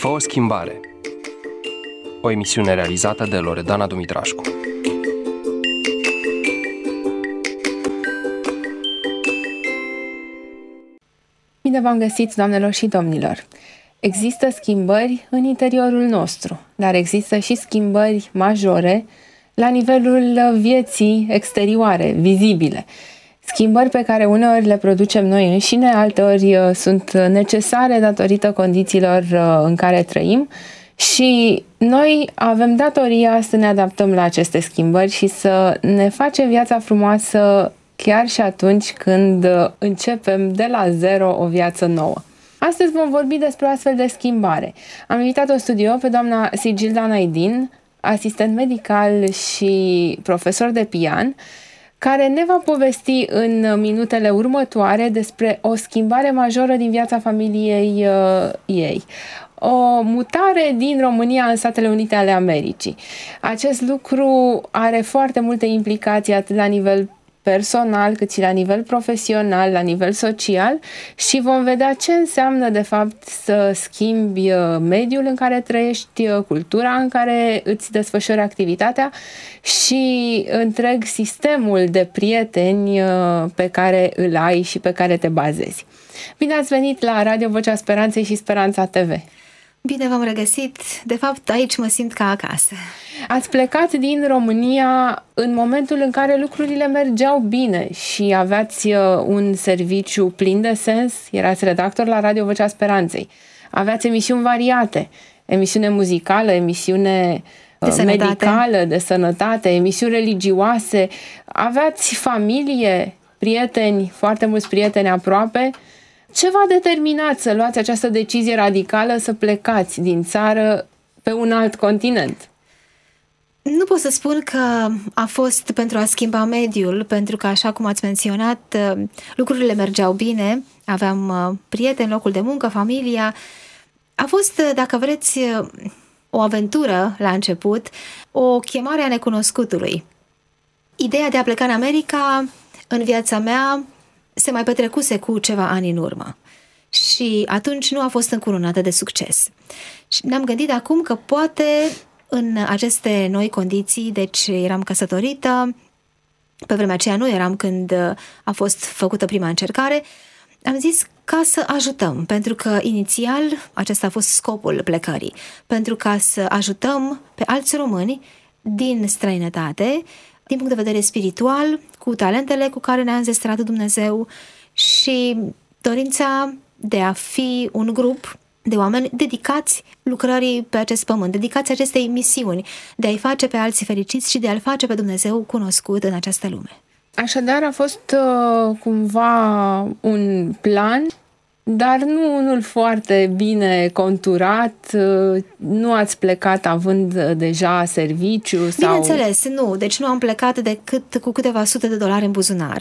Fă o schimbare. O emisiune realizată de Loredana Dumitrașcu. Bine v-am găsit, doamnelor și domnilor! Există schimbări în interiorul nostru, dar există și schimbări majore la nivelul vieții exterioare, vizibile. Schimbări pe care uneori le producem noi înșine, alteori sunt necesare datorită condițiilor în care trăim și noi avem datoria să ne adaptăm la aceste schimbări și să ne facem viața frumoasă chiar și atunci când începem de la zero o viață nouă. Astăzi vom vorbi despre o astfel de schimbare. Am invitat în studio pe doamna Sigilda Naidin, asistent medical și profesor de pian, care ne va povesti în minutele următoare despre o schimbare majoră din viața familiei ei. O mutare din România în Statele Unite ale Americii. Acest lucru are foarte multe implicații atât la nivel personal, cât și la nivel profesional, la nivel social și vom vedea ce înseamnă de fapt să schimbi mediul în care trăiești, cultura în care îți desfășori activitatea și întreg sistemul de prieteni pe care îl ai și pe care te bazezi. Bine ați venit la Radio Vocea Speranței și Speranța TV! Bine v-am regăsit! De fapt, aici mă simt ca acasă. Ați plecat din România în momentul în care lucrurile mergeau bine și aveați un serviciu plin de sens, erați redactor la Radio Vocea Speranței. Aveați emisiuni variate, emisiune muzicală, emisiune medicală, de sănătate, emisiuni religioase. Aveați familie, prieteni, foarte mulți prieteni aproape. Ce v-a determinat să luați această decizie radicală să plecați din țară pe un alt continent? Nu pot să spun că a fost pentru a schimba mediul, pentru că, așa cum ați menționat, lucrurile mergeau bine, aveam prieteni, locul de muncă, familia. A fost, dacă vreți, o aventură la început, o chemare a necunoscutului. Ideea de a pleca în America, în viața mea, se mai petrecuse cu ceva ani în urmă și atunci nu a fost încununată de succes. Și ne-am gândit acum că poate în aceste noi condiții, deci eram căsătorită, pe vremea aceea nu eram când a fost făcută prima încercare, am zis ca să ajutăm, pentru că inițial acesta a fost scopul plecării, pentru ca să ajutăm pe alți români din străinătate, din punct de vedere spiritual, cu talentele cu care ne-a înzestrat Dumnezeu și dorința de a fi un grup de oameni dedicați lucrării pe acest pământ, dedicați acestei misiuni, de a-i face pe alții fericiți și de a-L face pe Dumnezeu cunoscut în această lume. Așadar a fost cumva un plan, dar nu unul foarte bine conturat, nu ați plecat având deja serviciu sau... Bineînțeles, nu, deci nu am plecat decât cu câteva sute de dolari în buzunar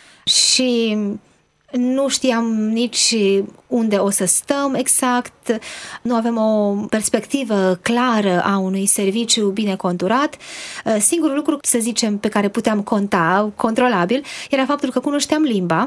și nu știam nici unde o să stăm exact, nu avem o perspectivă clară a unui serviciu bine conturat. Singurul lucru, să zicem, pe care puteam conta, controlabil, era faptul că cunoșteam limba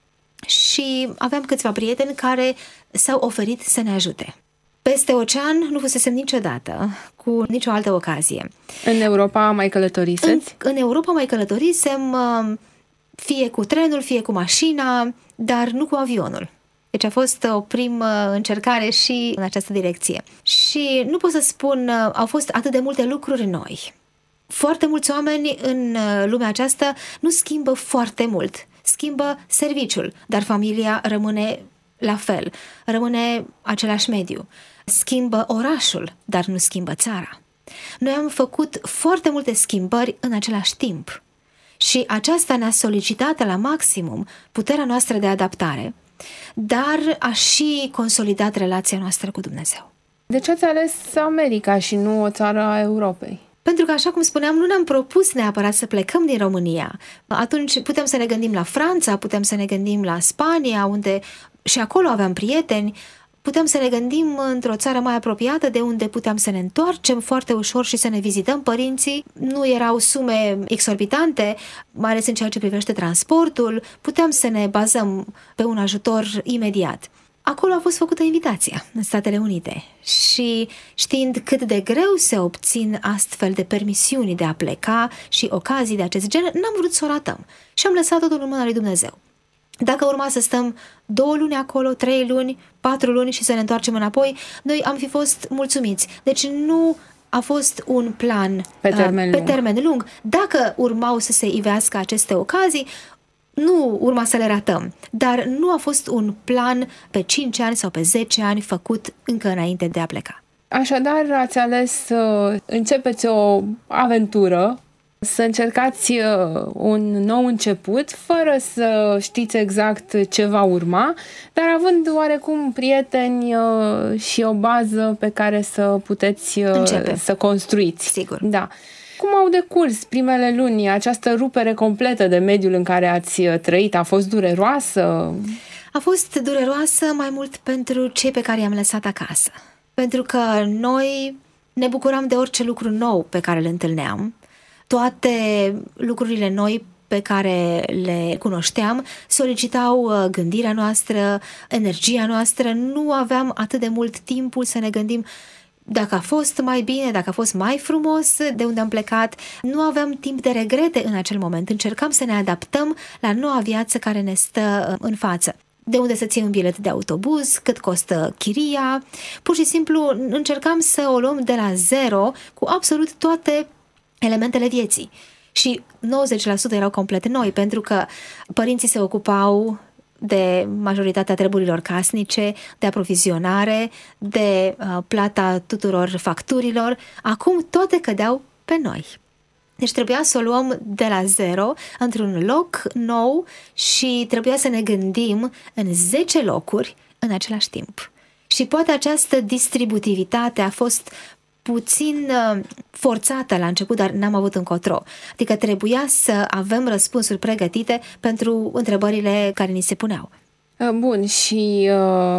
și aveam câțiva prieteni care s-au oferit să ne ajute. Peste ocean nu fusesem niciodată, cu nicio altă ocazie. În Europa mai călătoriseți? În Europa mai călătorisem, fie cu trenul, fie cu mașina, dar nu cu avionul. Deci a fost o primă încercare și în această direcție. Și nu pot să spun, au fost atât de multe lucruri noi. Foarte mulți oameni în lumea aceasta nu schimbă foarte mult. Schimbă serviciul, dar familia rămâne la fel, rămâne același mediu. Schimbă orașul, dar nu schimbă țara. Noi am făcut foarte multe schimbări în același timp și aceasta ne-a solicitat la maximum puterea noastră de adaptare, dar a și consolidat relația noastră cu Dumnezeu. De ce ați ales America și nu o țară a Europei? Pentru că, așa cum spuneam, nu ne-am propus neapărat să plecăm din România. Atunci putem să ne gândim la Franța, putem să ne gândim la Spania, unde și acolo aveam prieteni, putem să ne gândim într-o țară mai apropiată de unde puteam să ne întoarcem foarte ușor și să ne vizităm părinții. Nu erau sume exorbitante, mai ales în ceea ce privește transportul, puteam să ne bazăm pe un ajutor imediat. acolo a fost făcută invitația în Statele Unite și știind cât de greu se obțin astfel de permisiuni de a pleca și ocazii de acest gen, n-am vrut să o ratăm și am lăsat totul în mâna lui Dumnezeu. Dacă urma să stăm 2 luni acolo, 3 luni, 4 luni și să ne întoarcem înapoi, noi am fi fost mulțumiți. Deci nu a fost un plan pe termen lung. Dacă urmau să se ivească aceste ocazii, nu urma să le ratăm, dar nu a fost un plan pe 5 ani sau pe 10 ani făcut încă înainte de a pleca. Așadar, ați ales să începeți o aventură, să încercați un nou început, fără să știți exact ce va urma, dar având oarecum prieteni și o bază pe care să puteți să construiți. Sigur. Da. Cum au decurs primele luni? Această rupere completă de mediul în care ați trăit a fost dureroasă? A fost dureroasă mai mult pentru cei pe care i-am lăsat acasă. Pentru că noi ne bucuram de orice lucru nou pe care îl întâlneam. Toate lucrurile noi pe care le cunoșteam solicitau gândirea noastră, energia noastră. Nu aveam atât de mult timpul să ne gândim dacă a fost mai bine, dacă a fost mai frumos de unde am plecat. Nu aveam timp de regrete în acel moment. Încercam să ne adaptăm la noua viață care ne stă în față. De unde să ții un bilet de autobuz, cât costă chiria. Pur și simplu încercam să o luăm de la zero cu absolut toate elementele vieții. Și 90% erau complet noi, pentru că părinții se ocupau de majoritatea treburilor casnice, de aprovizionare, de plata tuturor facturilor. Acum toate cădeau pe noi. Deci trebuia să o luăm de la zero, într-un loc nou și trebuia să ne gândim în 10 locuri în același timp. Și poate această distributivitate a fost puțin forțată la început, dar n-am avut încotro. Adică trebuia să avem răspunsuri pregătite pentru întrebările care ni se puneau. Bun, și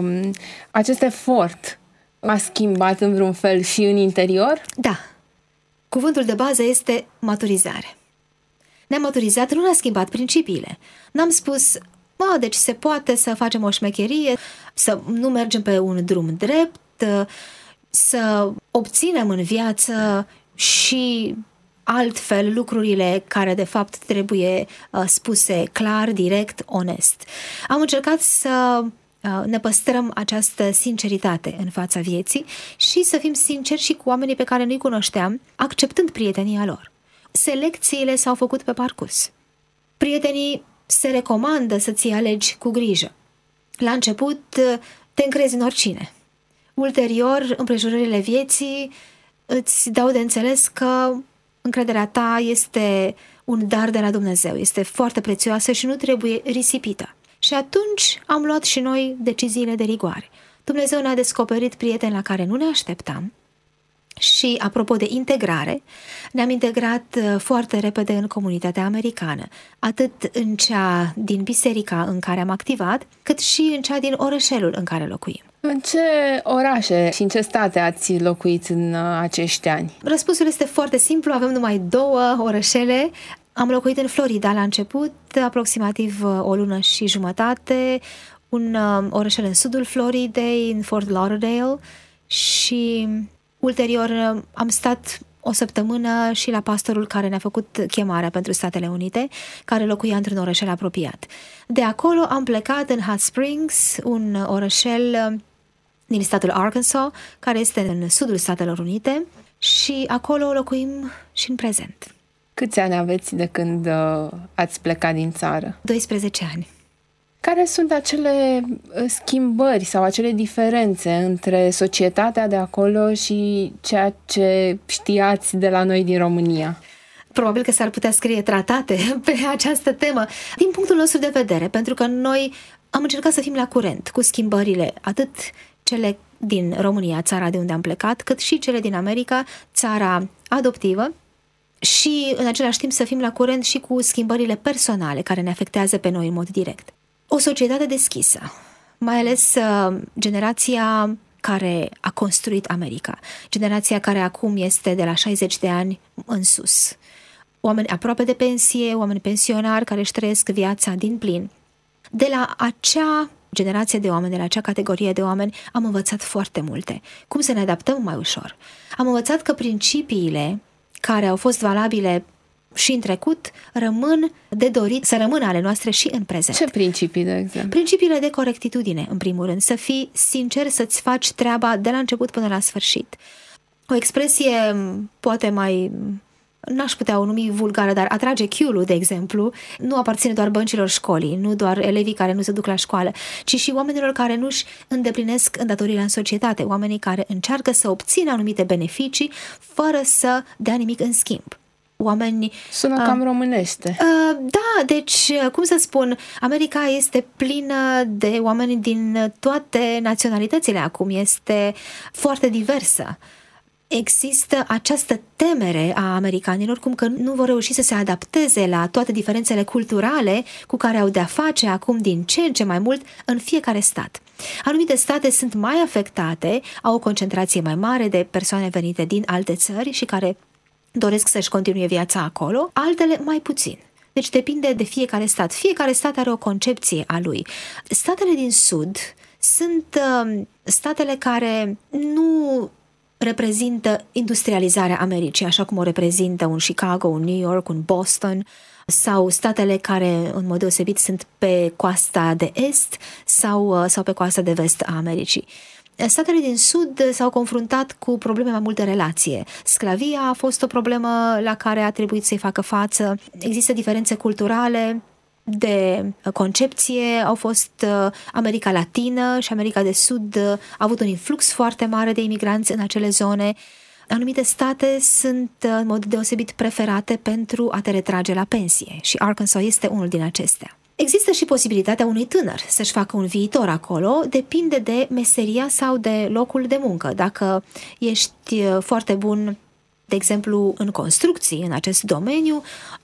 acest efort a schimbat în vreun fel și în interior? Da. Cuvântul de bază este maturizare. Ne-am maturizat, nu ne-a schimbat principiile. N-am spus, deci se poate să facem o șmecherie, să nu mergem pe un drum drept, să obținem în viață și altfel lucrurile care de fapt trebuie spuse clar, direct, onest. Am încercat să ne păstrăm această sinceritate în fața vieții și să fim sinceri și cu oamenii pe care nu-i cunoșteam, acceptând prietenia lor. Selecțiile s-au făcut pe parcurs. Prietenii se recomandă să ți alegi cu grijă. La început te încrezi în oricine. Ulterior, împrejurările vieții îți dau de înțeles că încrederea ta este un dar de la Dumnezeu, este foarte prețioasă și nu trebuie risipită. Și atunci am luat și noi deciziile de rigoare. Dumnezeu ne-a descoperit prieteni la care nu ne așteptam și, apropo de integrare, ne-am integrat foarte repede în comunitatea americană, atât în cea din biserica în care am activat, cât și în cea din orășelul în care locuim. În ce orașe și în ce state ați locuit în acești ani? Răspunsul este foarte simplu, avem numai 2 orășele. Am locuit în Florida la început, aproximativ o lună și jumătate, un orășel în sudul Floridei, în Fort Lauderdale, și ulterior am stat o săptămână și la pastorul care ne-a făcut chemarea pentru Statele Unite, care locuia într-un orășel apropiat. De acolo am plecat în Hot Springs, un orășel din statul Arkansas, care este în sudul Statelor Unite, și acolo locuim și în prezent. Câți ani aveți de când ați plecat din țară? 12 ani. Care sunt acele schimbări sau acele diferențe între societatea de acolo și ceea ce știați de la noi din România? Probabil că s-ar putea scrie tratate pe această temă. Din punctul nostru de vedere, pentru că noi am încercat să fim la curent cu schimbările, atât cele din România, țara de unde am plecat, cât și cele din America, țara adoptivă, și în același timp să fim la curent și cu schimbările personale care ne afectează pe noi în mod direct. O societate deschisă, mai ales generația care a construit America, generația care acum este de la 60 de ani în sus. Oameni aproape de pensie, oameni pensionari care își trăiesc viața din plin. De la acea generație de oameni, de la acea categorie de oameni, am învățat foarte multe. Cum să ne adaptăm mai ușor. Am învățat că principiile care au fost valabile și în trecut rămân de dorit să rămână ale noastre și în prezent. Ce principii, de exemplu? Principiile de corectitudine, în primul rând. Să fii sincer, să-ți faci treaba de la început până la sfârșit. O expresie poate mai... n-aș putea o numi vulgară, dar atrage chiulul, de exemplu, nu aparține doar băncilor școlii, nu doar elevii care nu se duc la școală, ci și oamenilor care nu-și îndeplinesc îndatorirea în societate, oamenii care încearcă să obțină anumite beneficii fără să dea nimic în schimb. Oameni... Sună cam românește. Da, deci, cum să spun, America este plină de oameni din toate naționalitățile acum, este foarte diversă. Există această temere a americanilor, cum că nu vor reuși să se adapteze la toate diferențele culturale cu care au de-a face acum din ce în ce mai mult în fiecare stat. Anumite state sunt mai afectate, au o concentrație mai mare de persoane venite din alte țări și care doresc să-și continue viața acolo, altele mai puțin. Deci depinde de fiecare stat. Fiecare stat are o concepție a lui. Statele din Sud sunt statele care nu reprezintă industrializarea Americii, așa cum o reprezintă un Chicago, un New York, un Boston, sau statele care, în mod deosebit, sunt pe coasta de est sau pe coasta de vest a Americii. Statele din Sud s-au confruntat cu probleme mai multe relație. Sclavia a fost o problemă la care a trebuit să-i facă față. Există diferențe culturale, de concepție. Au fost America Latină și America de Sud a avut un influx foarte mare de imigranți în acele zone. Anumite state sunt în mod deosebit preferate pentru a te retrage la pensie și Arkansas este unul din acestea. Există și posibilitatea unui tânăr să-și facă un viitor acolo, depinde de meseria sau de locul de muncă. Dacă ești foarte bun, de exemplu, în construcții, în acest domeniu,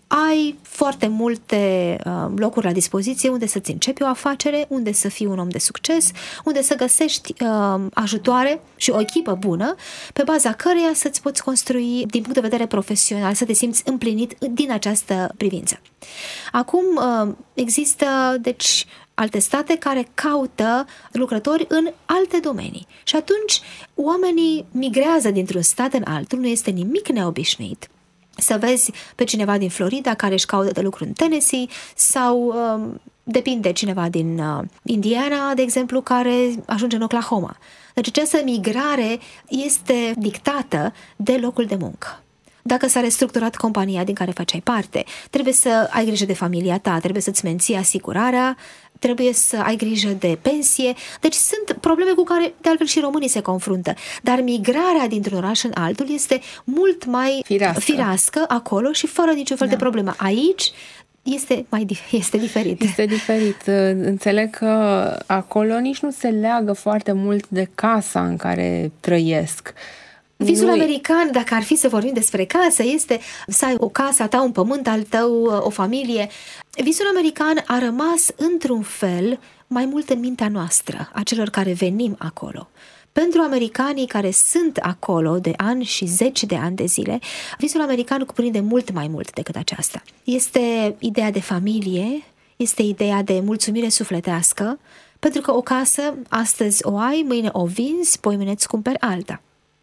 ai foarte multe locuri la dispoziție unde să-ți începi o afacere, unde să fii un om de succes, unde să găsești ajutoare și o echipă bună, pe baza căreia să-ți poți construi din punct de vedere profesional, să te simți împlinit din această privință. Acum există, deci, alte state care caută lucrători în alte domenii. Și atunci oamenii migrează dintr-un stat în altul, nu este nimic neobișnuit. Să vezi pe cineva din Florida care își caută de lucru în Tennessee sau depinde cineva din Indiana, de exemplu, care ajunge în Oklahoma. Deci această migrare este dictată de locul de muncă. Dacă s-a restructurat compania din care făceai parte, trebuie să ai grijă de familia ta, trebuie să-ți menții asigurarea, trebuie să ai grijă de pensie. Deci sunt probleme cu care, de altfel, și românii se confruntă. Dar migrarea dintr-un oraș în altul este mult mai firească acolo și fără niciun fel de problemă. Aici este diferit. Este diferit. Înțeleg că acolo nici nu se leagă foarte mult de casa în care trăiesc. Visul american, dacă ar fi să vorbim despre casă, este să ai o casă a ta, un pământ al tău, o familie. Visul american a rămas într-un fel mai mult în mintea noastră, a celor care venim acolo. Pentru americanii care sunt acolo de ani și zeci de ani de zile, visul american cuprinde mult mai mult decât aceasta. Este ideea de familie, este ideea de mulțumire sufletească, pentru că o casă astăzi o ai, mâine o vinzi, poimâine îți cumperi alta.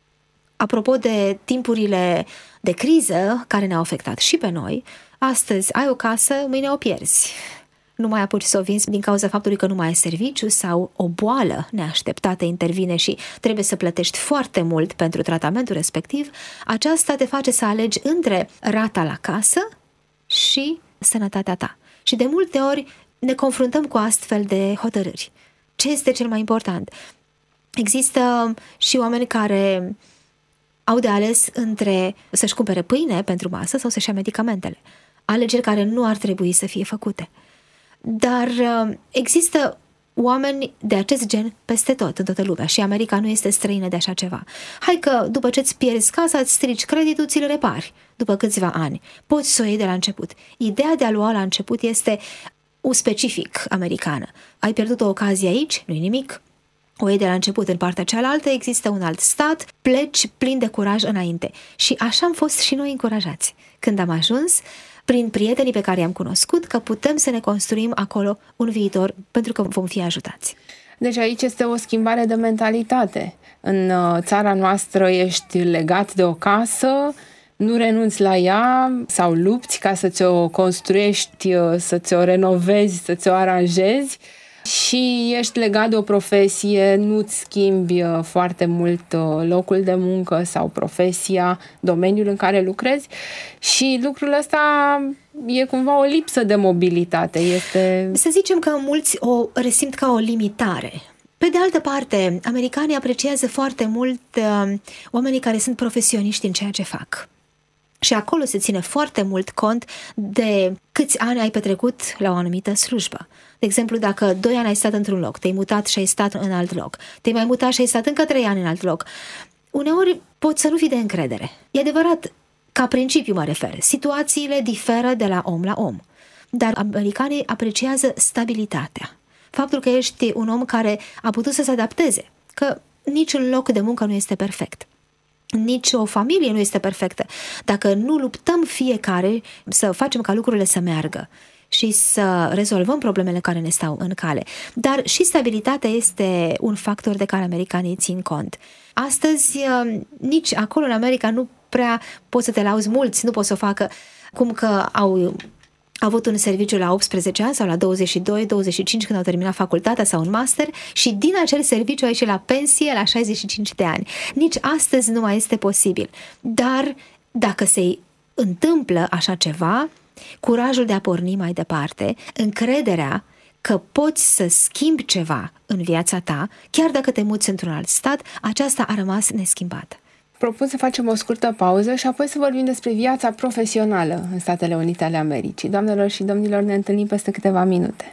Apropo de timpurile de criză care ne-au afectat și pe noi, astăzi ai o casă, mâine o pierzi. Nu mai apuci să o vinzi din cauza faptului că nu mai ai serviciu sau o boală neașteptată intervine și trebuie să plătești foarte mult pentru tratamentul respectiv. Aceasta te face să alegi între rata la casă și sănătatea ta. Și de multe ori ne confruntăm cu astfel de hotărâri. Ce este cel mai important? Există și oameni care au de ales între să-și cumpere pâine pentru masă sau să-și ia medicamentele. Alegeri care nu ar trebui să fie făcute. Dar există oameni de acest gen peste tot, în toată lumea, și America nu este străină de așa ceva. Hai că după ce îți pierzi casa, îți strici creditul, ți-l repari după câțiva ani. Poți să o iei de la început. Ideea de a lua la început este un specific americană. Ai pierdut o ocazie aici, nu-i nimic. O iei de la început, în partea cealaltă există un alt stat, pleci plin de curaj înainte. Și așa am fost și noi încurajați. Când am ajuns, prin prietenii pe care i-am cunoscut, că putem să ne construim acolo un viitor pentru că vom fi ajutați. Deci aici este o schimbare de mentalitate. În țara noastră ești legat de o casă, nu renunți la ea sau lupți ca să ți-o construiești, să ți-o renovezi, să ți-o aranjezi și ești legat de o profesie, nu-ți schimbi foarte mult locul de muncă sau profesia, domeniul în care lucrezi și lucrul ăsta e cumva o lipsă de mobilitate. Să zicem că mulți o resimt ca o limitare. Pe de altă parte, americanii apreciază foarte mult oamenii care sunt profesioniști în ceea ce fac. Și acolo se ține foarte mult cont de câți ani ai petrecut la o anumită slujbă. De exemplu, dacă 2 ani ai stat într-un loc, te-ai mutat și ai stat în alt loc, te-ai mai mutat și ai stat încă 3 ani în alt loc, uneori poți să nu fii de încredere. E adevărat, ca principiu mă refer, situațiile diferă de la om la om, dar americanii apreciază stabilitatea. Faptul că ești un om care a putut să se adapteze, că niciun loc de muncă nu este perfect. Nici o familie nu este perfectă. Dacă nu luptăm fiecare să facem ca lucrurile să meargă și să rezolvăm problemele care ne stau în cale. Dar și stabilitatea este un factor de care americanii țin cont. Astăzi, nici acolo în America nu prea poți să te lauzi, mulți nu pot să o facă cum că au avut un serviciu la 18 ani sau la 22, 25 când au terminat facultatea sau un master și din acel serviciu au ieșit la pensie la 65 de ani. Nici astăzi nu mai este posibil. Dar dacă se întâmplă așa ceva, curajul de a porni mai departe, încrederea că poți să schimbi ceva în viața ta, chiar dacă te muți într-un alt stat, aceasta a rămas neschimbată. Propun să facem o scurtă pauză și apoi să vorbim despre viața profesională în Statele Unite ale Americii. Doamnelor și domnilor, ne întâlnim peste câteva minute.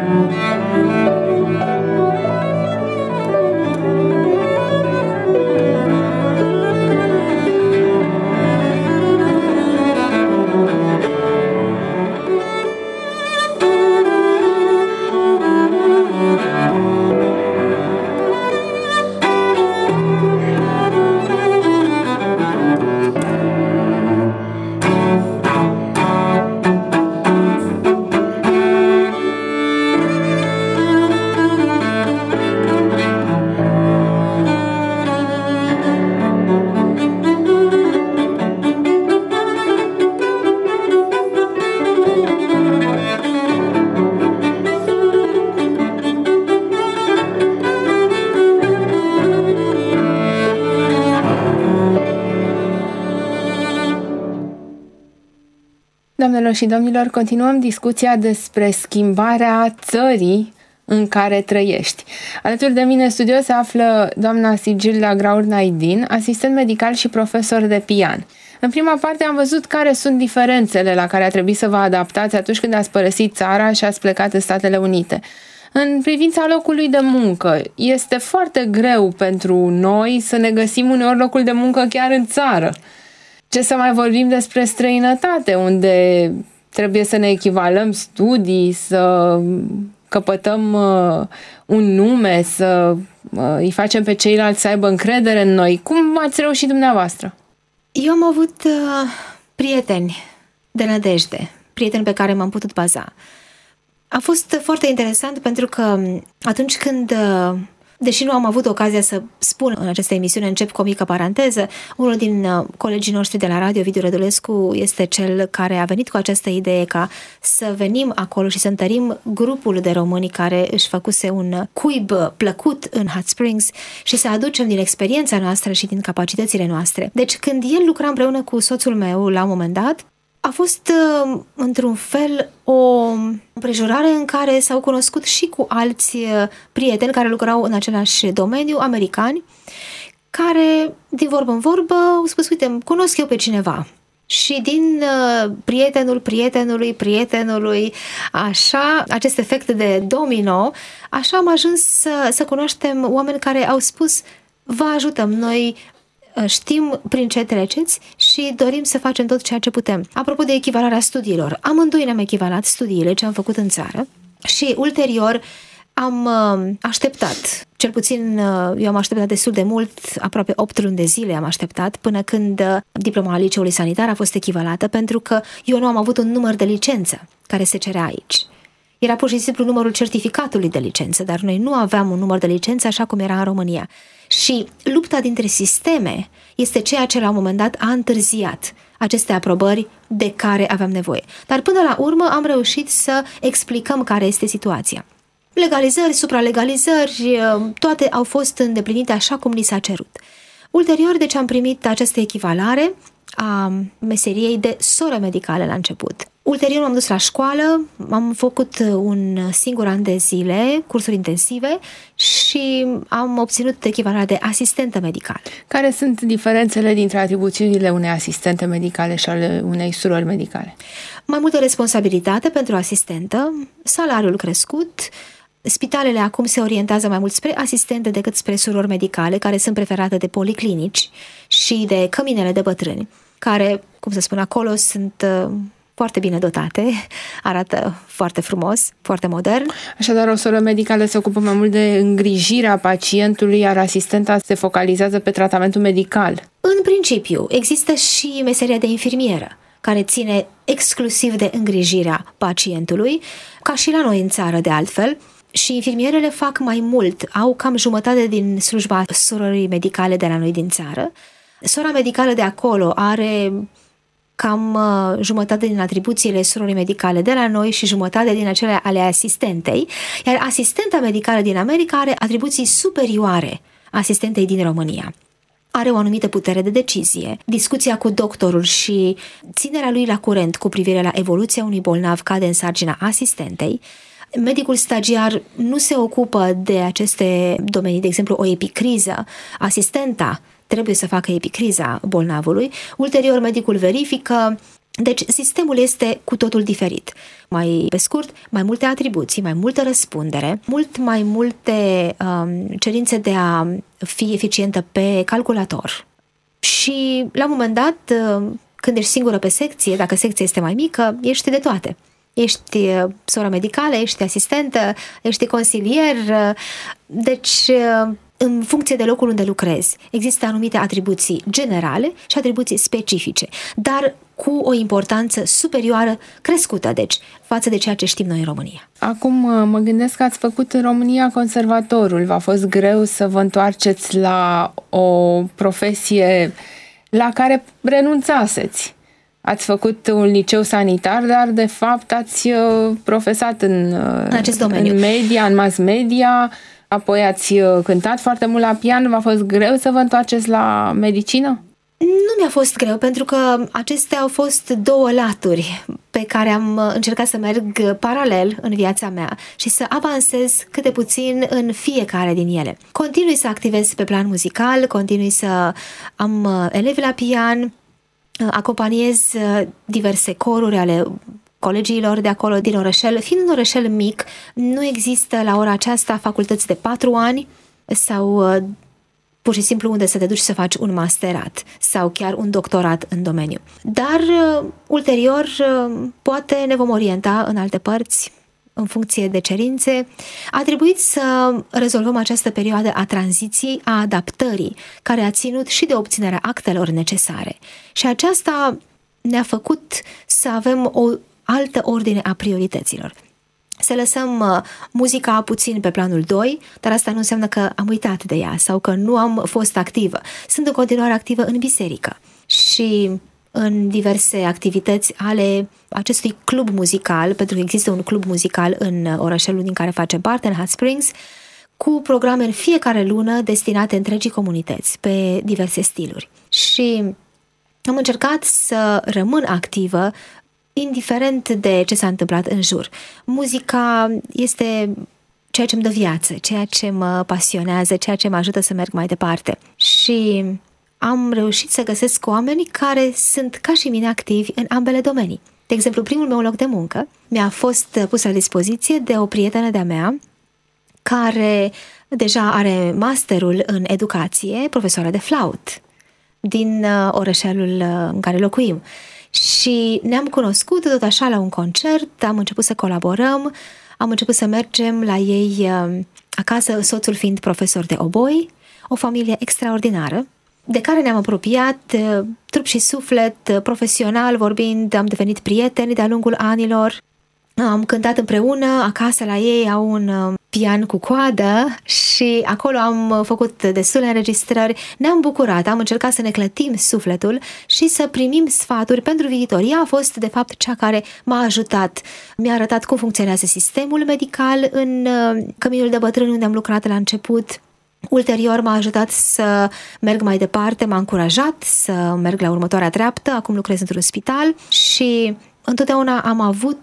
Doamnelor și domnilor, continuăm discuția despre schimbarea țării în care trăiești. Alături de mine în studio se află doamna Sigilla Graur-Naidin, asistent medical și profesor de pian. În prima parte am văzut care sunt diferențele la care a trebuit să vă adaptați atunci când ați părăsit țara și ați plecat în Statele Unite. În privința locului de muncă, este foarte greu pentru noi să ne găsim uneori locul de muncă chiar în țară. Ce să mai vorbim despre străinătate, unde trebuie să ne echivalăm studii, să căpătăm un nume, să îi facem pe ceilalți să aibă încredere în noi. Cum ați reușit dumneavoastră? Eu am avut prieteni de nădejde, prieteni pe care m-am putut baza. A fost foarte interesant pentru că atunci când, deși nu am avut ocazia să spun în această emisiune, încep cu o mică paranteză, unul din colegii noștri de la radio, Ovidiu Rădulescu, este cel care a venit cu această idee ca să venim acolo și să întărim grupul de români care își făcuse un cuib plăcut în Hot Springs și să aducem din experiența noastră și din capacitățile noastre. Deci când el lucra împreună cu soțul meu la un moment dat, a fost, într-un fel, o împrejurare în care s-au cunoscut și cu alți prieteni care lucrau în același domeniu, americani, care, din vorbă în vorbă, au spus, uite, cunosc eu pe cineva. Și din prietenului, așa, acest efect de domino, așa am ajuns să cunoaștem oameni care au spus, vă ajutăm, noi știm prin ce treceți și dorim să facem tot ceea ce putem. Apropo de echivalarea studiilor, amândoi ne-am echivalat studiile ce am făcut în țară și ulterior am așteptat, cel puțin eu am așteptat destul de mult, aproape 8 luni de zile am așteptat până când diploma liceului sanitar a fost echivalată, pentru că eu nu am avut un număr de licență care se cerea aici. Era pur și simplu numărul certificatului de licență, dar noi nu aveam un număr de licență așa cum era în România. Și lupta dintre sisteme este ceea ce la un moment dat a întârziat aceste aprobări de care aveam nevoie. Dar până la urmă am reușit să explicăm care este situația. Legalizări, supralegalizări, toate au fost îndeplinite așa cum li s-a cerut. Ulterior, deci am primit această echivalare a meseriei de soră medicală la început. Ulterior m-am dus la școală, am făcut un singur an de zile, cursuri intensive și am obținut echivalarea de asistentă medicală. Care sunt diferențele dintre atribuțiile unei asistente medicale și ale unei surori medicale? Mai multă responsabilitate pentru asistentă, salariul crescut. Spitalele acum se orientează mai mult spre asistente decât spre surori medicale, care sunt preferate de policlinici și de căminele de bătrâni, care, cum să spun, acolo sunt foarte bine dotate, arată foarte frumos, foarte modern. Așadar, o soră medicală se ocupă mai mult de îngrijirea pacientului, iar asistenta se focalizează pe tratamentul medical. În principiu, există și meseria de infirmieră, care ține exclusiv de îngrijirea pacientului, ca și la noi în țară de altfel, și infirmierele fac mai mult, au cam jumătate din slujba sororii medicale de la noi din țară. Sora medicală de acolo are cam jumătate din atribuțiile surorii medicale de la noi și jumătate din acele ale asistentei, iar asistenta medicală din America are atribuții superioare asistentei din România. Are o anumită putere de decizie, discuția cu doctorul și ținerea lui la curent cu privire la evoluția unui bolnav cade în sarcina asistentei. Medicul stagiar nu se ocupă de aceste domenii, de exemplu o epicriză, asistenta trebuie să facă epicriza bolnavului. Ulterior, medicul verifică Deci sistemul este cu totul diferit. Mai pe scurt, mai multe atribuții, mai multă răspundere, mult mai multe cerințe de a fi eficientă pe calculator. Și la un moment dat, când ești singură pe secție, dacă secția este mai mică, ești de toate. Ești soră medicală, ești asistentă, ești consilier, deci în funcție de locul unde lucrezi, există anumite atribuții generale și atribuții specifice, dar cu o importanță superioară, crescută, deci, față de ceea ce știm noi în România. Acum mă gândesc că ați făcut în România conservatorul. V-a fost greu să vă întoarceți la o profesie la care renunțaseți. Ați făcut un liceu sanitar, dar de fapt ați profesat în acest domeniu, în media, în mass media, apoi ați cântat foarte mult la pian. V-a fost greu să vă întoarceți la medicină? Nu mi-a fost greu, pentru că acestea au fost două laturi pe care am încercat să merg paralel în viața mea și să avansez cât de puțin în fiecare din ele. Continui să activez pe plan muzical, continui să am elevi la pian, acompaniez diverse coruri ale colegiilor de acolo din orășel. Fiind un orășel mic, nu există la ora aceasta facultăți de 4 ani sau pur și simplu unde să te duci să faci un masterat sau chiar un doctorat în domeniu. Dar ulterior poate ne vom orienta în alte părți în funcție de cerințe. A trebuit să rezolvăm această perioadă a tranziției, a adaptării, care a ținut și de obținerea actelor necesare. Și aceasta ne-a făcut să avem o altă ordine a priorităților. Să lăsăm muzica puțin pe planul 2, dar asta nu înseamnă că am uitat de ea sau că nu am fost activă. Sunt în continuare activă în biserică și în diverse activități ale acestui club muzical, pentru că există un club muzical în orășelul din care face parte, în Hot Springs, cu programe în fiecare lună destinate întregii comunități pe diverse stiluri. Și am încercat să rămân activă indiferent de ce s-a întâmplat în jur. Muzica este ceea ce îmi dă viață, ceea ce mă pasionează, ceea ce mă ajută să merg mai departe. Și am reușit să găsesc oameni care sunt ca și mine activi în ambele domenii. De exemplu, primul meu loc de muncă mi-a fost pus la dispoziție de o prietenă de-a mea care deja are masterul în educație, profesoară de flaut din orășelul în care locuim. Și ne-am cunoscut tot așa la un concert, am început să colaborăm, am început să mergem la ei acasă, soțul fiind profesor de oboi, o familie extraordinară, de care ne-am apropiat trup și suflet, profesional vorbind, am devenit prieteni de-a lungul anilor. Am cântat împreună, acasă la ei au un pian cu coadă și acolo am făcut destule înregistrări, ne-am bucurat, am încercat să ne clătim sufletul și să primim sfaturi pentru viitor. Ea a fost, de fapt, cea care m-a ajutat. Mi-a arătat cum funcționează sistemul medical în căminul de bătrâni unde am lucrat la început. Ulterior m-a ajutat să merg mai departe, m-a încurajat să merg la următoarea treaptă, acum lucrez într-un spital și întotdeauna am avut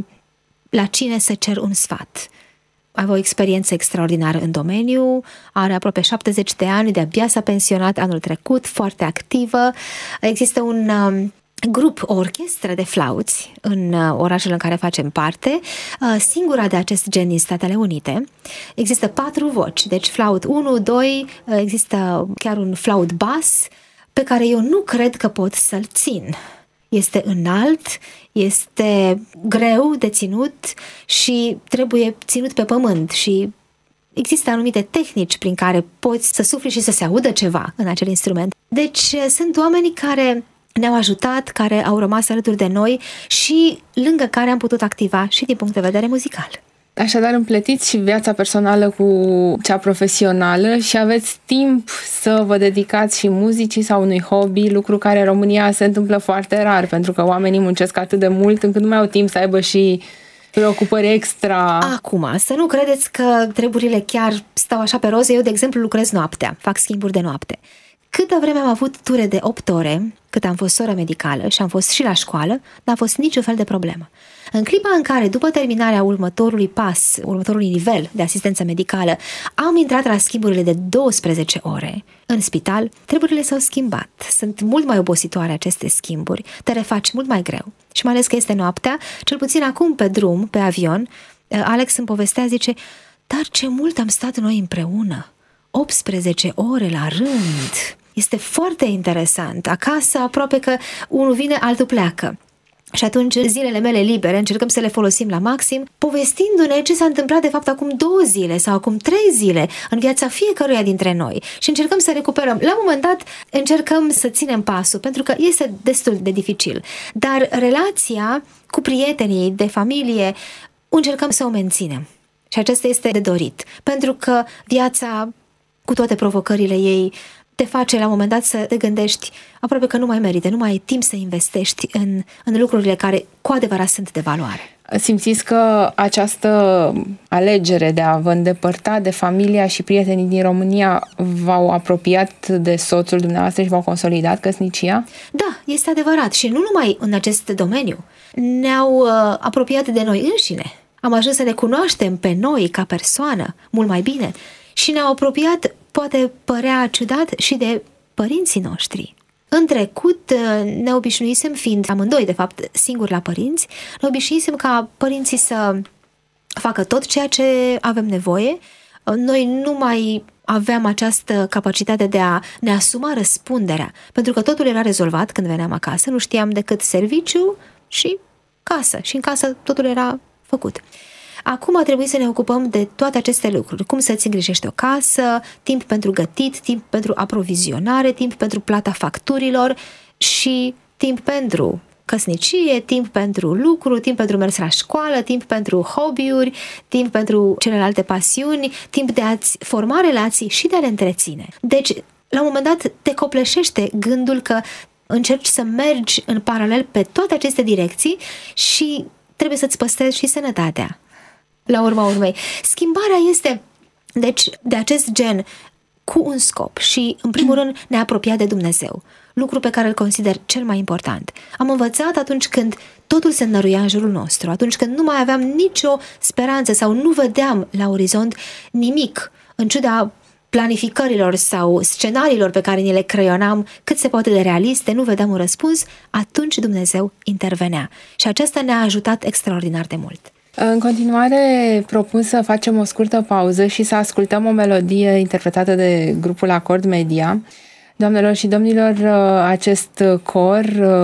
la cine să cer un sfat. Avea o experiență extraordinară în domeniu, are aproape 70 de ani, de-abia s-a pensionat anul trecut, foarte activă. Există un grup, o orchestră de flauți în orașul în care facem parte, singura de acest gen din Statele Unite. Există 4 voci, deci flaut 1, 2, există chiar un flaut bas pe care eu nu cred că pot să-l țin. Este înalt, este greu de ținut și trebuie ținut pe pământ și există anumite tehnici prin care poți să sufli și să se audă ceva în acel instrument. Deci sunt oamenii care ne-au ajutat, care au rămas alături de noi și lângă care am putut activa și din punct de vedere muzical. Așadar, împletiți și viața personală cu cea profesională și aveți timp să vă dedicați și muzicii sau unui hobby, lucru care în România se întâmplă foarte rar, pentru că oamenii muncesc atât de mult încât nu mai au timp să aibă și preocupări extra. Acum, să nu credeți că treburile chiar stau așa pe roze. Eu, de exemplu, lucrez noaptea, fac schimburi de noapte. Câtă vreme am avut ture de 8 ore, cât am fost soră medicală și am fost și la școală, n-a fost niciun fel de problemă. În clipa în care, după terminarea următorului pas, următorului nivel de asistență medicală, am intrat la schimburile de 12 ore în spital, treburile s-au schimbat. Sunt mult mai obositoare aceste schimburi, te refaci mult mai greu. Și mai ales că este noaptea, cel puțin acum pe drum, pe avion, Alex îmi povestea, zice, dar ce mult am stat noi împreună, 18 ore la rând. Este foarte interesant. Acasă aproape că unul vine, altul pleacă. Și atunci zilele mele libere încercăm să le folosim la maxim, povestindu-ne ce s-a întâmplat de fapt acum 2 zile sau acum 3 zile în viața fiecăruia dintre noi și încercăm să recuperăm. La un moment dat încercăm să ținem pasul, pentru că este destul de dificil. Dar relația cu prietenii de familie încercăm să o menținem. Și acesta este de dorit, pentru că viața, cu toate provocările ei, te face la un moment dat să te gândești aproape că nu mai merită, nu mai ai timp să investești în lucrurile care cu adevărat sunt de valoare. Simțiți că această alegere de a vă îndepărta de familia și prietenii din România v-au apropiat de soțul dumneavoastră și v-au consolidat căsnicia? Da, este adevărat și nu numai în acest domeniu. Ne-au apropiat de noi înșine. Am ajuns să ne cunoaștem pe noi ca persoană mult mai bine și ne-au apropiat, poate părea ciudat, și de părinții noștri. În trecut ne obișnuisem, fiind amândoi de fapt singuri la părinți, ne obișnuisem ca părinții să facă tot ceea ce avem nevoie. Noi nu mai aveam această capacitate de a ne asuma răspunderea, pentru că totul era rezolvat când veneam acasă, nu știam decât serviciu și casă, și în casă totul era făcut. Acum a trebuit să ne ocupăm de toate aceste lucruri. Cum să-ți îngrijești o casă, timp pentru gătit, timp pentru aprovizionare, timp pentru plata facturilor și timp pentru căsnicie, timp pentru lucru, timp pentru mers la școală, timp pentru hobby-uri, timp pentru celelalte pasiuni, timp de a-ți forma relații și de a le întreține. Deci, la un moment dat, te copleșește gândul că încerci să mergi în paralel pe toate aceste direcții și trebuie să-ți păstrezi și sănătatea. La urma urmei, schimbarea este, deci, de acest gen, cu un scop și, în primul rând, ne apropia de Dumnezeu, lucru pe care îl consider cel mai important. Am învățat atunci când totul se înăruia în jurul nostru, atunci când nu mai aveam nicio speranță sau nu vedeam la orizont nimic, în ciuda planificărilor sau scenariilor pe care ni le creionam cât se poate de realiste, nu vedeam un răspuns, atunci Dumnezeu intervenea. Și aceasta ne-a ajutat extraordinar de mult. În continuare, propun să facem o scurtă pauză și să ascultăm o melodie interpretată de grupul Acord Media. Doamnelor și domnilor, acest cor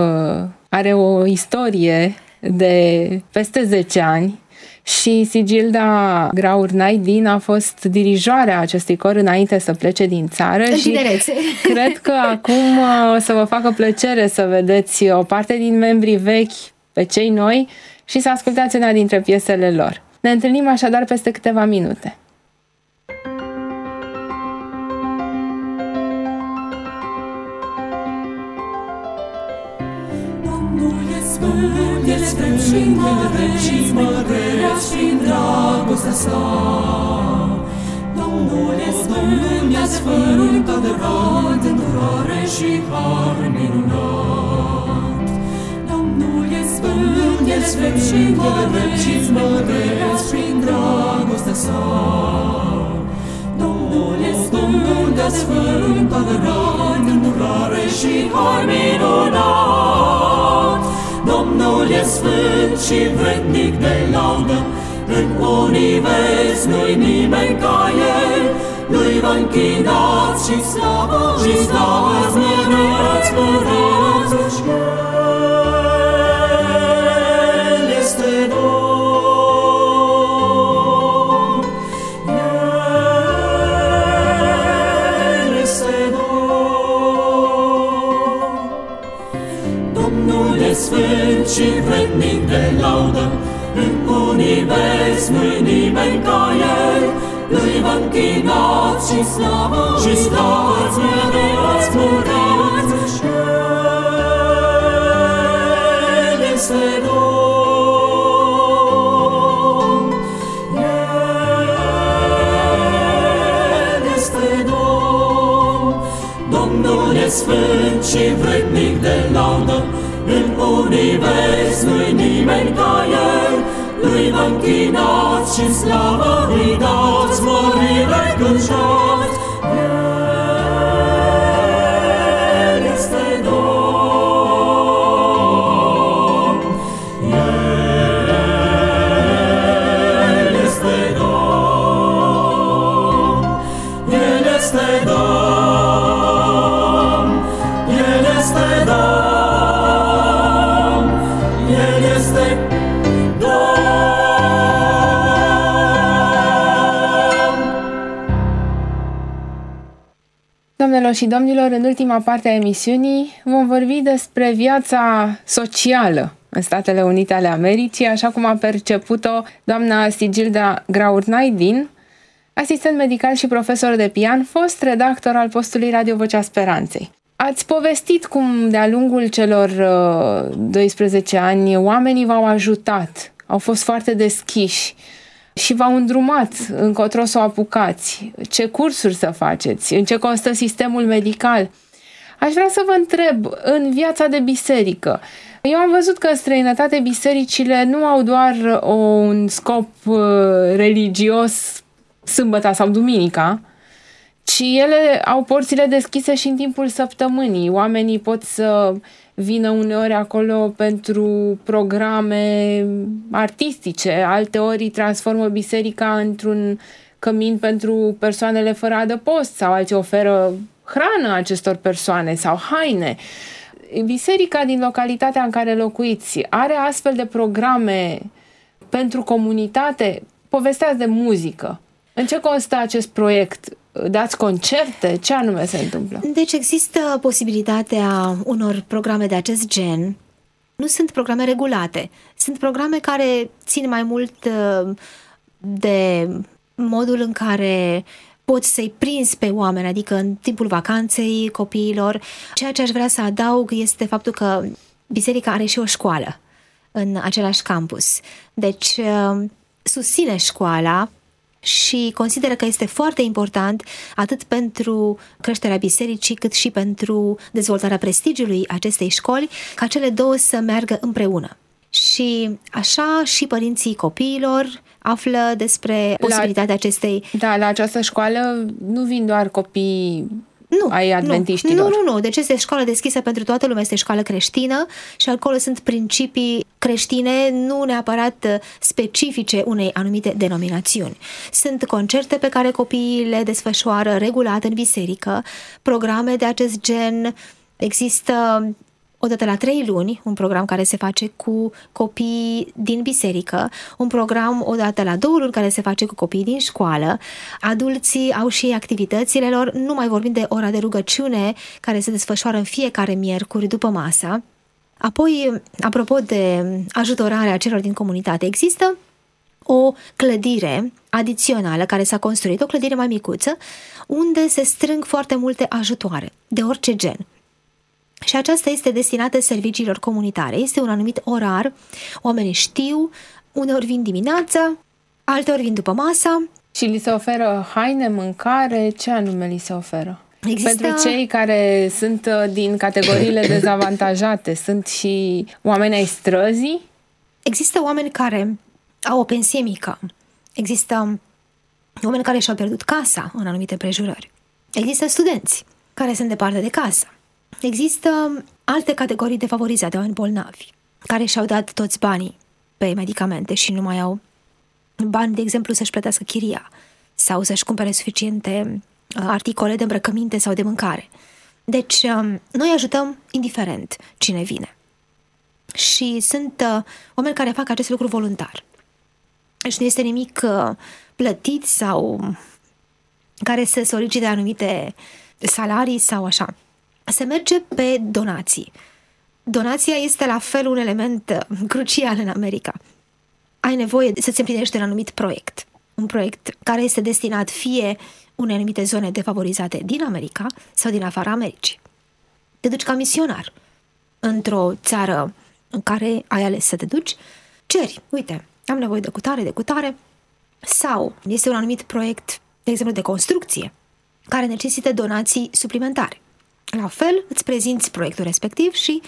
are o istorie de peste 10 ani și Sigilda Graur-Naidin a fost dirijoarea acestui cor înainte să plece din țară și cred că acum o să vă facă plăcere să vedeți o parte din membrii vechi pe cei noi și să ascultați una dintre piesele lor. Ne întâlnim așadar peste câteva minute. Domnul e sfânt și măreț prin dragostea sa. Domnul e sfânt, adevărat, îndurare și har minunat. Domnul e sfânt și măreț prin dragostea sa. Domnul e sfânt, adevărat, îndurare și har minunat. Domnul e sfânt și vrednic de laudă, în univers nu-i nimeni ca El. Lui vă închinați și slavă, mărați, mărați, El este Domn, El este Domn. Domnul e sfânt și vrednic de laudă, în univers nu-i nimeni ca El. Lui vă închinați și slavă, mărați, mărați, El este Domn, El este Domn. Domnul e sfânt și vrednic de laudă, În univers nu-i nimeni ca El, Lui vă închinați și slavă îi dați, mărire cântați. El este Domn, El este Domn, El este Domn, El este Domn, El este Doamnelor și domnilor, în ultima parte a emisiunii vom vorbi despre viața socială în Statele Unite ale Americii, așa cum a perceput-o doamna Sigilda Graur-Naidin, asistent medical și profesor de pian, fost redactor al postului Radio Vocea Speranței. Ați povestit cum de-a lungul celor 12 ani oamenii v-au ajutat, au fost foarte deschiși și v-au îndrumat încotro să o apucați, ce cursuri să faceți, în ce constă sistemul medical. Aș vrea să vă întreb, în viața de biserică, eu am văzut că în străinătate bisericile nu au doar un scop religios sâmbăta sau duminica, ci ele au porțile deschise și în timpul săptămânii. Oamenii pot să vină uneori acolo pentru programe artistice, alteori îi transformă biserica într-un cămin pentru persoanele fără adăpost sau alții oferă hrană acestor persoane sau haine. Biserica din localitatea în care locuiți are astfel de programe pentru comunitate? Povesteați de muzică. În ce constă acest proiect? Dați concerte? Ce anume se întâmplă? Deci există posibilitatea unor programe de acest gen. Nu sunt programe regulate. Sunt programe care țin mai mult de modul în care poți să-i prinzi pe oameni, adică în timpul vacanței copiilor. Ceea ce aș vrea să adaug este faptul că biserica are și o școală în același campus. Deci susține școala și consideră că este foarte important atât pentru creșterea bisericii cât și pentru dezvoltarea prestigiului acestei școli ca cele două să meargă împreună. Și așa și părinții copiilor află despre posibilitatea acestei... Da, la această școală nu vin doar copii ai adventiștilor. Nu. Deci este școală deschisă pentru toată lumea, este școală creștină și acolo sunt principii creștine, nu neapărat specifice unei anumite denominațiuni. Sunt concerte pe care copiii le desfășoară regulat în biserică, programe de acest gen, există odată la 3 luni, un program care se face cu copii din biserică, un program odată la 2 luni care se face cu copii din școală, adulții au și activitățile lor, nu mai vorbim de ora de rugăciune care se desfășoară în fiecare miercuri după masa. Apoi, apropo de ajutorarea celor din comunitate, există o clădire adițională care s-a construit, o clădire mai micuță, unde se strâng foarte multe ajutoare, de orice gen. Și aceasta este destinată serviciilor comunitare. Este un anumit orar, oamenii știu, uneori vin dimineața, alteori vin după masa. Și li se oferă haine, mâncare, ce anume li se oferă? Există... Pentru cei care sunt din categoriile dezavantajate, sunt și oameni ai străzii? Există oameni care au o pensie mică. Există oameni care și-au pierdut casa în anumite împrejurări. Există studenți care sunt departe de casă. Există alte categorii defavorizate, oameni bolnavi, care și-au dat toți banii pe medicamente și nu mai au bani, de exemplu, să-și plătească chiria sau să-și cumpere suficiente articole de îmbrăcăminte sau de mâncare. Deci, noi ajutăm indiferent cine vine. Și sunt oameni care fac acest lucru voluntar. Deci nu este nimic plătit sau care să solicite anumite salarii sau așa. Se merge pe donații. Donația este la fel un element crucial în America. Ai nevoie să-ți împlinești un anumit proiect. Un proiect care este destinat fie unei anumite zone defavorizate din America sau din afara Americii. Te duci ca misionar într-o țară în care ai ales să te duci, ceri, uite, am nevoie de cutare, sau este un anumit proiect, de exemplu, de construcție, care necesită donații suplimentare. La fel, îți prezinți proiectul respectiv și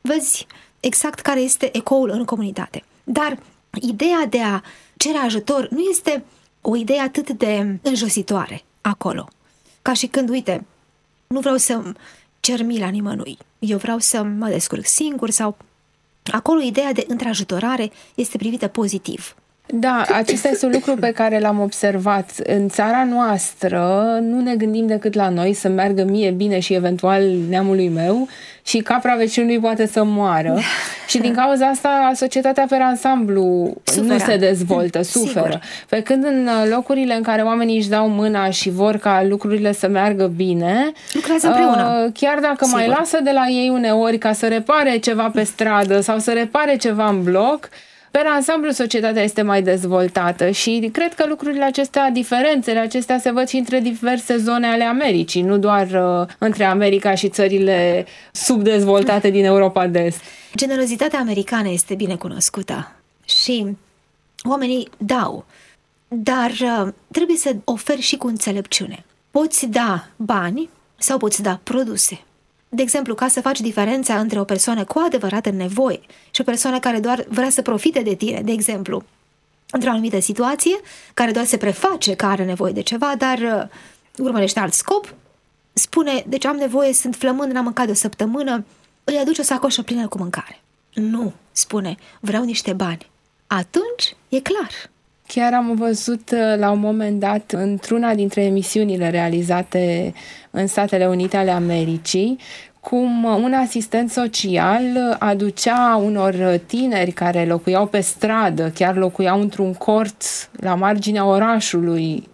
vezi exact care este ecoul în comunitate. Dar ideea de a cere ajutor nu este o idee atât de înjositoare acolo. Ca și când, uite, nu vreau să cer mila nimănui, eu vreau să mă descurc singur sau... Acolo ideea de întrajutorare este privită pozitiv. Da, acesta este un lucru pe care l-am observat. În țara noastră nu ne gândim decât la noi, să meargă mie bine și eventual neamului meu și capra vecinului poate să moară. Și din cauza asta societatea pe ansamblu nu se dezvoltă, suferă. Sigur. Pe când în locurile în care oamenii își dau mâna și vor ca lucrurile să meargă bine, lucrează împreună. Chiar dacă mai lasă de la ei uneori ca să repare ceva pe stradă sau să repare ceva în bloc, pe ansamblu societatea este mai dezvoltată și cred că lucrurile acestea, diferențele acestea se văd și între diverse zone ale Americii, nu doar între America și țările subdezvoltate din Europa de Est. Generozitatea americană este bine cunoscută și oamenii dau, dar trebuie să oferi și cu înțelepciune. Poți da bani sau poți da produse. De exemplu, ca să faci diferența între o persoană cu adevărat în nevoie și o persoană care doar vrea să profite de tine, de exemplu, într-o anumită situație, care doar se preface că are nevoie de ceva, dar urmărește alt scop, spune, deci am nevoie, sunt flămând, n-am mâncat de o săptămână, îi aduce o sacoșă plină cu mâncare. Nu, spune, vreau niște bani. Atunci e clar. Chiar am văzut la un moment dat într-una dintre emisiunile realizate în Statele Unite ale Americii cum un asistent social aducea unor tineri care locuiau pe stradă, chiar locuiau într-un cort la marginea orașului,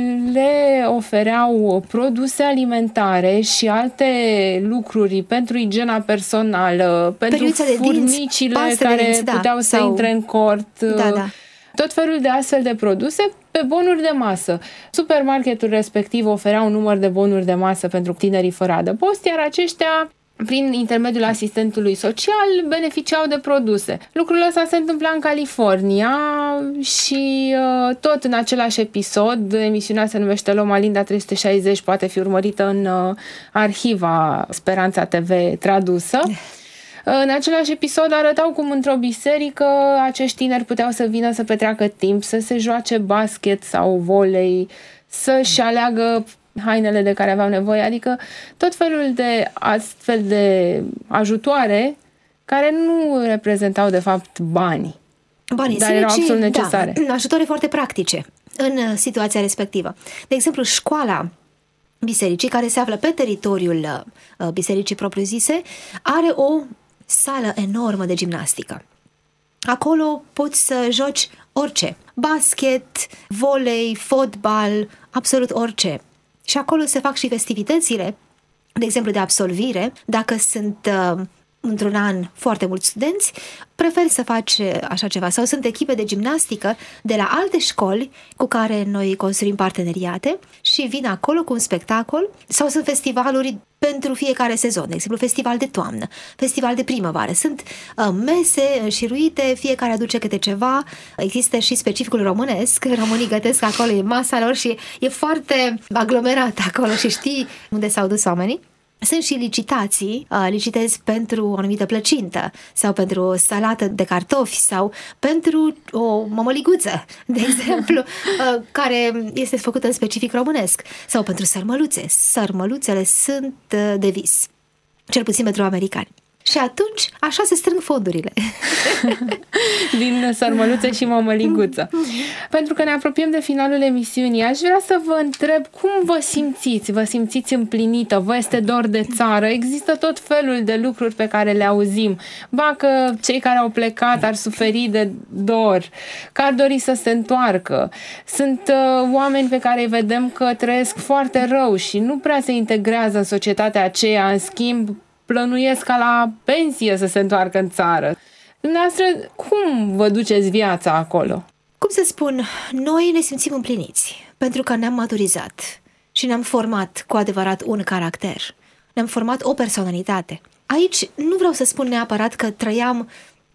le ofereau produse alimentare și alte lucruri pentru igiena personală, pentru furnicile care puteau să intre în cort. Tot felul de astfel de produse pe bonuri de masă. Supermarketul respectiv oferea un număr de bonuri de masă pentru tinerii fără adăpost, iar aceștia, prin intermediul asistentului social, beneficiau de produse. Lucrul ăsta se întâmpla în California și tot în același episod, emisiunea se numește Loma Linda 360, poate fi urmărită în arhiva Speranța TV tradusă. În același episod arătau cum într-o biserică acești tineri puteau să vină să petreacă timp, să se joace basket sau volei, să-și aleagă hainele de care aveau nevoie, adică tot felul de astfel de ajutoare care nu reprezentau de fapt bani, dar erau absolut necesare. Da, ajutoare foarte practice în situația respectivă. De exemplu, școala bisericii, care se află pe teritoriul bisericii propriu-zise, are o sală enormă de gimnastică. Acolo poți să joci orice. Basket, volei, fotbal, absolut orice. Și acolo se fac și festivitățile, de exemplu de absolvire. Dacă sunt într-un an foarte mulți studenți, preferi să faci așa ceva. Sau sunt echipe de gimnastică de la alte școli cu care noi construim parteneriate și vin acolo cu un spectacol. Sau sunt festivaluri pentru fiecare sezon, de exemplu festival de toamnă, festival de primăvară. Sunt mese înșiruite, fiecare aduce câte ceva. Există și specificul românesc, românii gătesc acolo, e masa lor și e foarte aglomerat acolo și știi unde s-au dus oamenii. Sunt și licitații, licitezi pentru o anumită plăcintă sau pentru o salată de cartofi sau pentru o mămăliguță, de exemplu, care este făcută în specific românesc, sau pentru sărmăluțe. Sărmăluțele sunt de vis, cel puțin pentru americani. Și atunci, așa se strâng fondurile. Din sărmăluțe și mămăliguță. Pentru că ne apropiem de finalul emisiunii, aș vrea să vă întreb cum vă simțiți? Vă simțiți împlinită? Vă este dor de țară? Există tot felul de lucruri pe care le auzim. Ba că cei care au plecat ar suferi de dor, că ar dori să se întoarcă. Sunt oameni pe care îi vedem că trăiesc foarte rău și nu prea se integrează în societatea aceea, în schimb plănuiesc ca la pensie să se întoarcă în țară. Dumneavoastră, cum vă duceți viața acolo? Cum să spun, noi ne simțim împliniți, pentru că ne-am maturizat și ne-am format cu adevărat un caracter. Ne-am format o personalitate. Aici nu vreau să spun neapărat că trăiam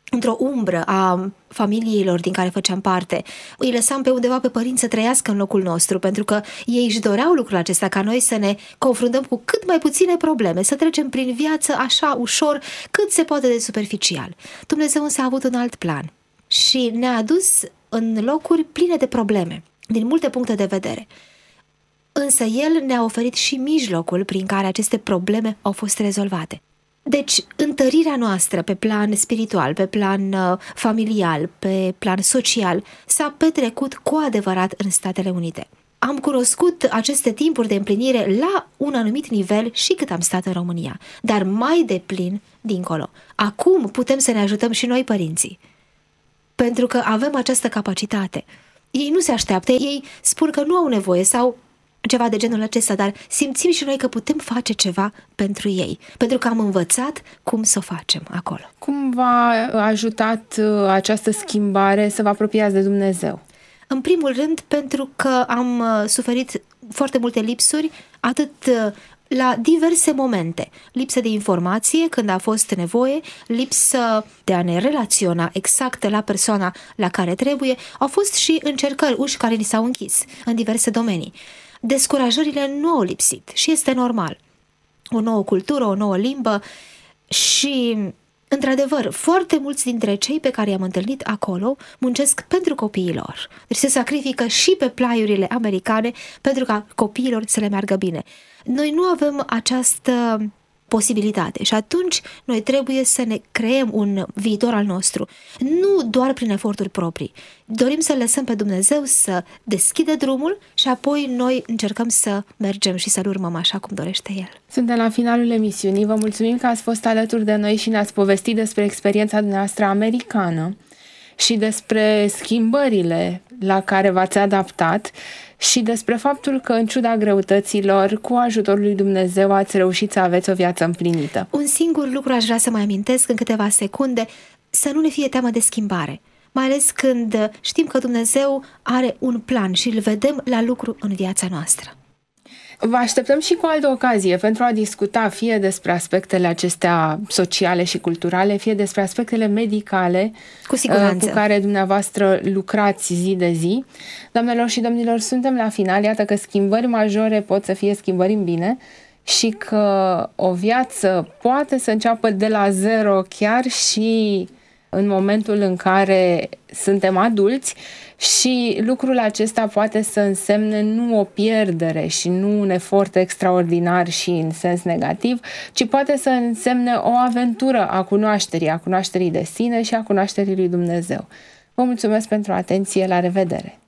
într-o umbră a familiilor din care făceam parte. Îi lăsam pe undeva pe părinți să trăiască în locul nostru, pentru că ei își doreau lucrul acesta, ca noi să ne confruntăm cu cât mai puține probleme, să trecem prin viață așa ușor, cât se poate de superficial. Dumnezeu însă a avut un alt plan și ne-a adus în locuri pline de probleme, din multe puncte de vedere. Însă El ne-a oferit și mijlocul prin care aceste probleme au fost rezolvate. Deci, întărirea noastră pe plan spiritual, pe plan familial, pe plan social, s-a petrecut cu adevărat în Statele Unite. Am cunoscut aceste timpuri de împlinire la un anumit nivel și cât am stat în România, dar mai deplin dincolo. Acum putem să ne ajutăm și noi, părinții, pentru că avem această capacitate. Ei nu se așteaptă, ei spun că nu au nevoie sau ceva de genul acesta, dar simțim și noi că putem face ceva pentru ei, pentru că am învățat cum să o facem acolo. Cum v-a ajutat această schimbare să vă apropiați de Dumnezeu? În primul rând, pentru că am suferit foarte multe lipsuri, atât la diverse momente. Lipsă de informație când a fost nevoie, lipsă de a ne relaționa exact la persoana la care trebuie, au fost și încercări, uși care ni s-au închis în diverse domenii. Descurajările nu au lipsit și este normal. O nouă cultură, o nouă limbă și, într-adevăr, foarte mulți dintre cei pe care i-am întâlnit acolo muncesc pentru copiii lor. Deci se sacrifică și pe plaiurile americane pentru ca copiilor să le meargă bine. Noi nu avem această posibilitate și atunci noi trebuie să ne creăm un viitor al nostru, nu doar prin eforturi proprii. Dorim să lăsăm pe Dumnezeu să deschidă drumul și apoi noi încercăm să mergem și să-L urmăm așa cum dorește El. Suntem la finalul emisiunii. Vă mulțumim că ați fost alături de noi și ne-ați povestit despre experiența dumneavoastră americană și despre schimbările la care v-ați adaptat și despre faptul că, în ciuda greutăților, cu ajutorul lui Dumnezeu ați reușit să aveți o viață împlinită. Un singur lucru aș vrea să mai amintesc în câteva secunde, să nu ne fie teamă de schimbare, mai ales când știm că Dumnezeu are un plan și îl vedem la lucru în viața noastră. Vă așteptăm și cu altă ocazie pentru a discuta fie despre aspectele acestea sociale și culturale, fie despre aspectele medicale cu siguranță, cu care dumneavoastră lucrați zi de zi. Doamnelor și domnilor, suntem la final. Iată că schimbări majore pot să fie schimbări în bine și că o viață poate să înceapă de la zero chiar și în momentul în care suntem adulți și lucrul acesta poate să însemne nu o pierdere și nu un efort extraordinar și în sens negativ, ci poate să însemne o aventură a cunoașterii de sine și a cunoașterii lui Dumnezeu. Vă mulțumesc pentru atenție, la revedere!